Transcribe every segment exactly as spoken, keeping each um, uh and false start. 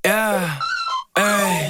Yeah, ay.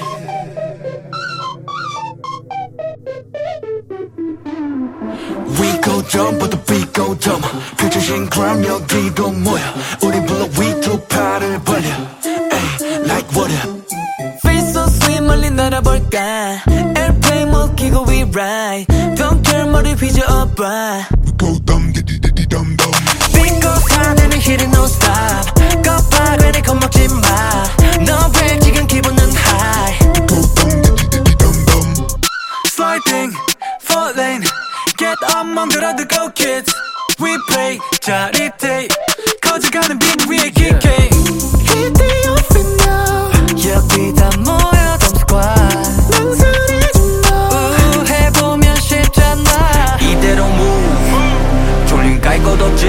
We go dumb, but the beat go dumb. 펼쳐진 그럼 여기도 모여. 우린 불러 we do 팔을 벌려. Ay, like water. Feel so sweet 멀리 날아볼까. Airplane 못 키고 we ride. Don't care 머리 휘저어봐. We go dumb, diddy diddy dum dum. Beat goes hard and we hit it no stop. 겁봐 괜히 겁먹지 마. 너 왜 지금 기분은 high. We go dumb, diddy diddy dum dum. Sliding, four lane. Get up 멍들어 the go kids. We play 짜릿해. 커져가는 빈 위에 기계. Hit the off and now. 여기 다 모여 dumb squad. 망설이지 마. 우 해보면 쉽잖아. 이대로 move. 졸림 깔 것 없지.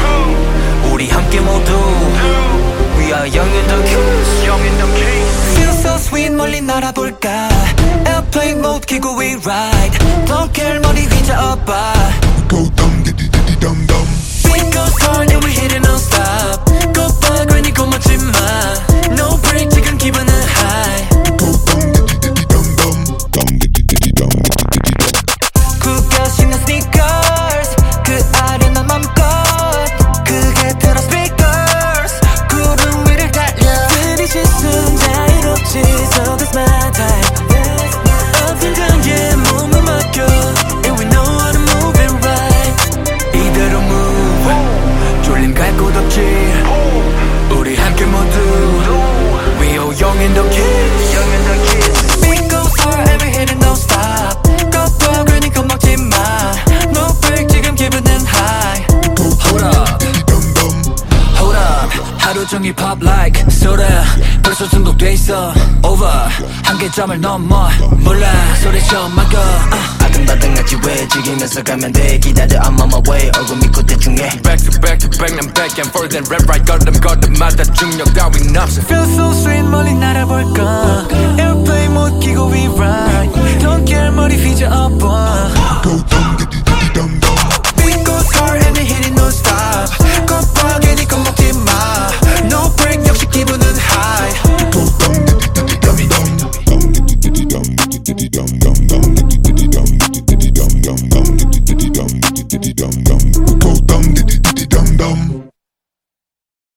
우리 함께 모두. We are young in the kids. Young in the kids. Feel so sweet 멀리 날아볼까. Airplane mode 키고 we ride. Don't care 머리 휘저어봐. We go dumb, diddy diddy dum dum. Beat goes hard and we hit it non-stop. 겁봐 괜히 겁먹지 마. No break 지금 기분은 high. We go dumb, diddy diddy dum dum. Dumb diddy diddy dum diddy diddy dum. 구겨 신는 sneakers. 그 아련한 맘껏 크게 틀어 speakers. 구름 위를 달려. 들이짓은 자유롭지. So that's my time. 언젠가에 몸을 맡겨. And we know how to move it right. 이대로 move. 졸림 갈 곳 없지. 우리 함께 모두. We are young in the kids. Young in the kids. Beat goes hard and we hit it non-stop. 겁봐 괜히 겁먹지 마. No break 지금 기분은 high. Hold up, hold up. 하루 종일 pop like soda. 벌써 중독돼 있어. Over. 한계점을 넘어. 몰라 소리쳐 막어. 아등바등하지 왜 즐기면서 가면 돼. 기다려 I'm on my way. 얼굴 믿고 대충 해. Back to back to back 난 back and forth and rap right. 걸음 걸음마다 중력 따윈 없어. Feel so sweet 멀리 날아볼까. Airplane 못 키고 we ride. Don't care 머리 휘저어봐. We go dumb,